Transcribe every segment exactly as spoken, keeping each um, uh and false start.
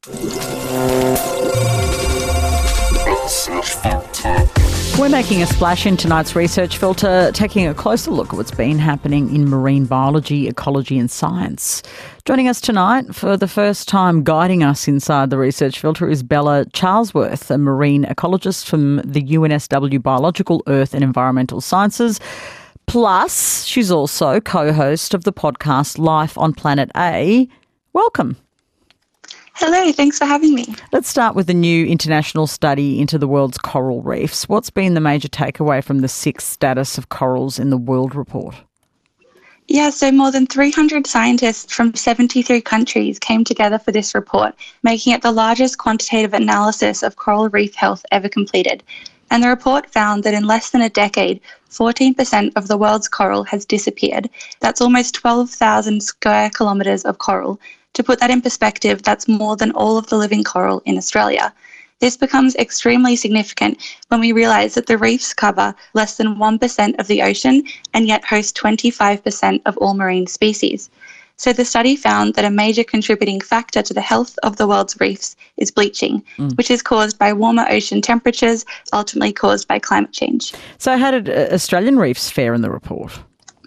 We're making a splash in tonight's Research Filter, taking a closer look at what's been happening in marine biology, ecology and science. Joining us tonight for the first time guiding us inside the Research Filter is Bella Charlesworth, a marine ecologist from the U N S W Biological, Earth and Environmental Sciences. Plus, she's also co-host of the podcast Life on Planet A. Welcome. Hello, thanks for having me. Let's start with the new international study into the world's coral reefs. What's been the major takeaway from the sixth status of corals in the World Report? Yeah, so more than three hundred scientists from seventy-three countries came together for this report, making it the largest quantitative analysis of coral reef health ever completed. And the report found that in less than a decade, fourteen percent of the world's coral has disappeared. That's almost twelve thousand square kilometres of coral. To put that in perspective, that's more than all of the living coral in Australia. This becomes extremely significant when we realise that the reefs cover less than one percent of the ocean and yet host twenty-five percent of all marine species. So the study found that a major contributing factor to the health of the world's reefs is bleaching, mm. which is caused by warmer ocean temperatures, ultimately caused by climate change. So how did Australian reefs fare in the report?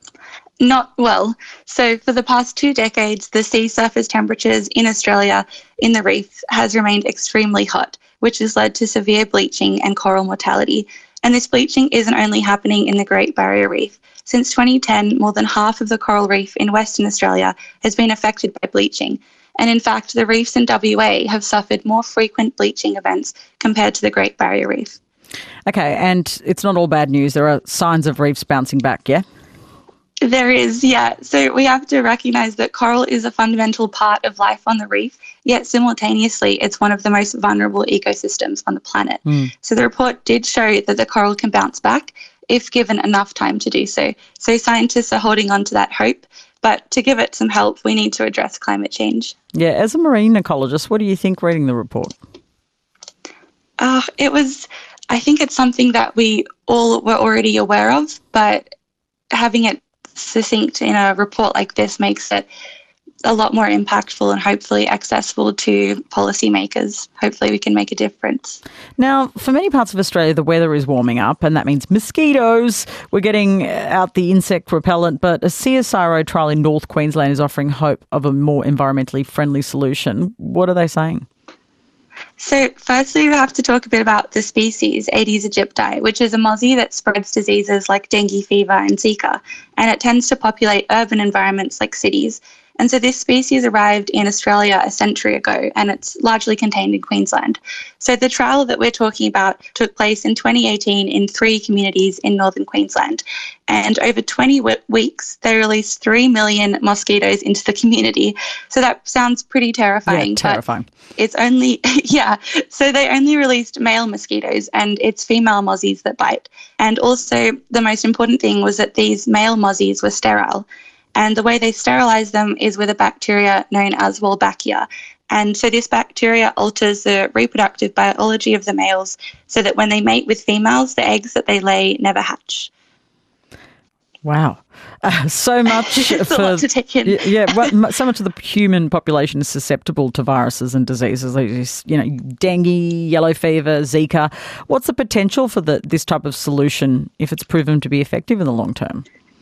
Not well. So for the past two decades, the sea surface temperatures in Australia in the reef has remained extremely hot, which has led to severe bleaching and coral mortality. And this bleaching isn't only happening in the Great Barrier Reef. Since twenty ten, more than half of the coral reef in Western Australia has been affected by bleaching. And in fact, the reefs in W A have suffered more frequent bleaching events compared to the Great Barrier Reef. Okay, and it's not all bad news. There are signs of reefs bouncing back, yeah? There is, yeah. So we have to recognise that coral is a fundamental part of life on the reef, yet simultaneously it's one of the most vulnerable ecosystems on the planet. Mm. So the report did show that the coral can bounce back if given enough time to do so. So scientists are holding on to that hope, but to give it some help, we need to address climate change. Yeah, as a marine ecologist, what do you think reading the report? Uh, it was, I think it's something that we all were already aware of, but having it succinct in a report like this makes it a lot more impactful and hopefully accessible to policymakers. Hopefully we can make a difference. Now, for many parts of Australia, the weather is warming up, and that means mosquitoes. We're getting out the insect repellent, but a C S I R O trial in North Queensland is offering hope of a more environmentally friendly solution. What are they saying? So firstly, we have to talk a bit about the species Aedes aegypti, which is a mozzie that spreads diseases like dengue fever and Zika, and it tends to populate urban environments like cities. And so this species arrived in Australia a century ago, and it's largely contained in Queensland. So the trial that we're talking about took place in twenty eighteen in three communities in northern Queensland. And over twenty w- weeks, they released three million mosquitoes into the community. So that sounds pretty terrifying. Yeah, terrifying. But it's only, yeah, so they only released male mosquitoes, and it's female mozzies that bite. And also the most important thing was that these male mozzies were sterile. And the way they sterilise them is with a bacteria known as Wolbachia. And so this bacteria alters the reproductive biology of the males so that when they mate with females, the eggs that they lay never hatch. Wow. Uh, so much it's for, a lot to take in. Yeah, well, so much of the human population is susceptible to viruses and diseases, like, you know, dengue, yellow fever, Zika. What's the potential for the, this type of solution if it's proven to be effective in the long term?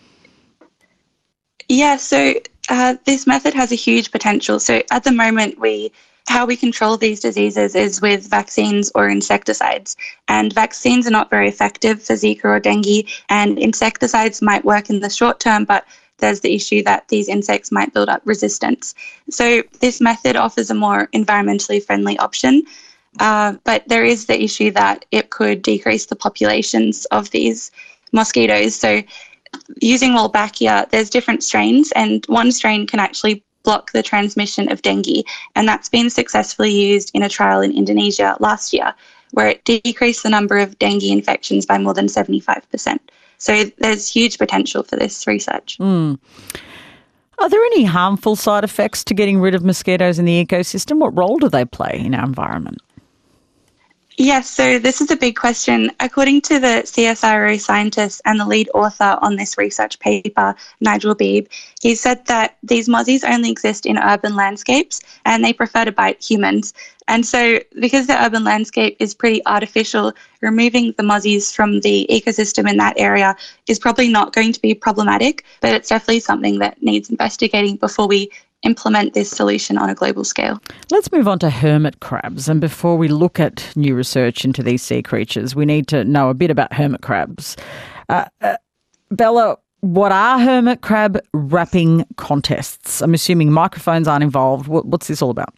Yeah, so uh, this method has a huge potential. So at the moment, we how we control these diseases is with vaccines or insecticides. And vaccines are not very effective for Zika or dengue, and insecticides might work in the short term, but there's the issue that these insects might build up resistance. So this method offers a more environmentally friendly option, uh, but there is the issue that it could decrease the populations of these mosquitoes. So using Wolbachia, there's different strains, and one strain can actually block the transmission of dengue, and that's been successfully used in a trial in Indonesia last year, where it decreased the number of dengue infections by more than seventy-five percent. So there's huge potential for this research. Mm. Are there any harmful side effects to getting rid of mosquitoes in the ecosystem? What role do they play in our environment? Yes, so this is a big question. According to the C S I R O scientist and the lead author on this research paper, Nigel Beebe, he said that these mozzies only exist in urban landscapes and they prefer to bite humans. And so because the urban landscape is pretty artificial, removing the mozzies from the ecosystem in that area is probably not going to be problematic, but it's definitely something that needs investigating before we implement this solution on a global scale. Let's move on to hermit crabs. And before we look at new research into these sea creatures, we need to know a bit about hermit crabs. Uh, uh, Bella, what are hermit crab wrapping contests? I'm assuming microphones aren't involved. What, what's this all about?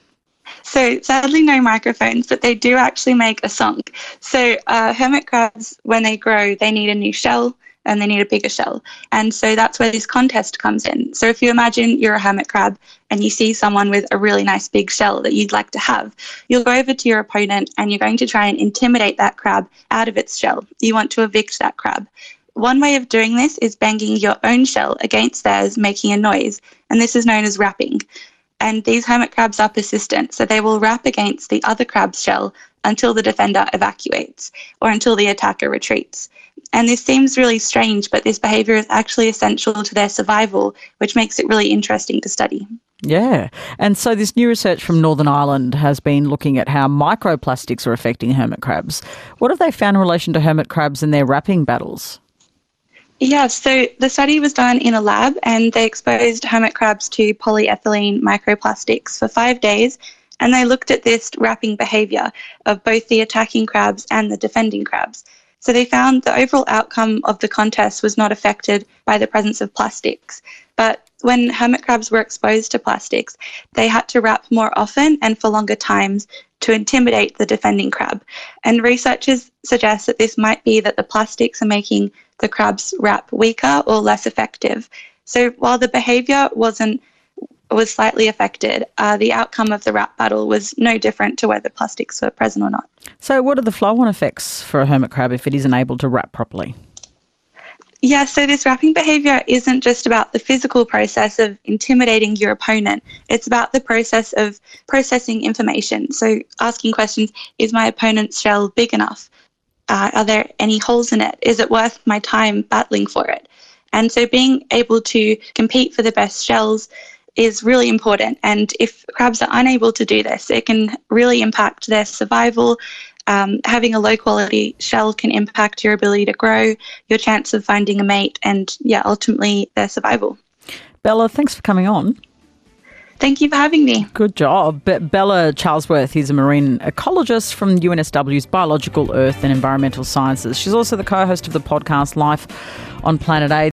So sadly, no microphones, but they do actually make a song. So uh, hermit crabs, when they grow, they need a new shell and they need a bigger shell. And so that's where this contest comes in. So if you imagine you're a hermit crab and you see someone with a really nice big shell that you'd like to have, you'll go over to your opponent and you're going to try and intimidate that crab out of its shell. You want to evict that crab. One way of doing this is banging your own shell against theirs, making a noise, and this is known as wrapping. And these hermit crabs are persistent, so they will wrap against the other crab's shell until the defender evacuates or until the attacker retreats. And this seems really strange, but this behaviour is actually essential to their survival, which makes it really interesting to study. Yeah. And so this new research from Northern Ireland has been looking at how microplastics are affecting hermit crabs. What have they found in relation to hermit crabs and their wrapping battles? Yeah, so the study was done in a lab and they exposed hermit crabs to polyethylene microplastics for five days and they looked at this wrapping behaviour of both the attacking crabs and the defending crabs. So they found the overall outcome of the contest was not affected by the presence of plastics. But when hermit crabs were exposed to plastics, they had to wrap more often and for longer times to intimidate the defending crab. And researchers suggest that this might be that the plastics are making the crab's wrap weaker or less effective. So while the behaviour wasn't was slightly affected, uh, the outcome of the wrap battle was no different to whether plastics were present or not. So what are the flow-on effects for a hermit crab if it isn't able to wrap properly? Yeah, so this wrapping behaviour isn't just about the physical process of intimidating your opponent. It's about the process of processing information. So asking questions, is my opponent's shell big enough? Uh, are there any holes in it? Is it worth my time battling for it? And so being able to compete for the best shells is really important. And if crabs are unable to do this, it can really impact their survival. Um, having a low quality shell can impact your ability to grow, your chance of finding a mate, and yeah, ultimately their survival. Bella, thanks for coming on. Thank you for having me. Good job. Be- Bella Charlesworth is a marine ecologist from U N S W's Biological Earth and Environmental Sciences. She's also the co-host of the podcast Life on Planet A.